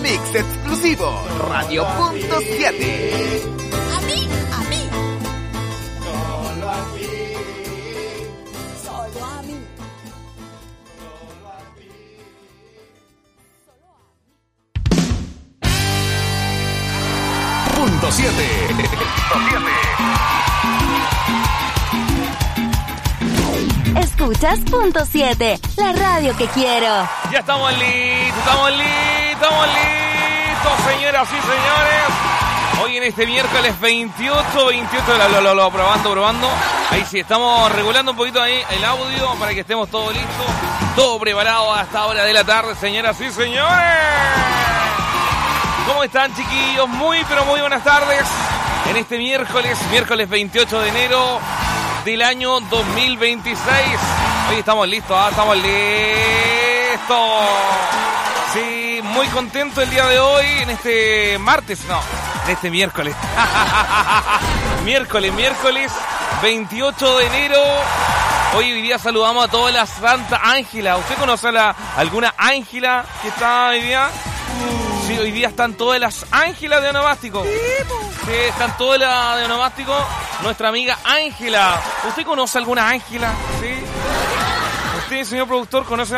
Mix exclusivo Radio Punto 7. A mí. Solo a ti. Solo a mí. Punto 7. Escuchas Punto 7, la radio que quiero. Ya estamos listos, señoras y señores. Hoy en este miércoles 28, probando. Ahí sí, estamos regulando un poquito ahí el audio para que estemos todos listos, todo preparado a esta hora de la tarde, señoras y señores. ¿Cómo están, chiquillos? Muy buenas tardes. En este miércoles 28 de enero del año 2026. Hoy estamos listos, estamos listos. Sí, muy contento el día de hoy, en este miércoles. miércoles 28 de enero. Hoy día saludamos a todas las Santa Ángela. ¿Usted conoce alguna Ángela que está hoy día? Sí, hoy día están todas las Ángelas de Onomástico. Sí, están todas las de Onomástico. Nuestra amiga Ángela. ¿Usted conoce alguna Ángela? Sí. ¿Usted, señor productor, conoce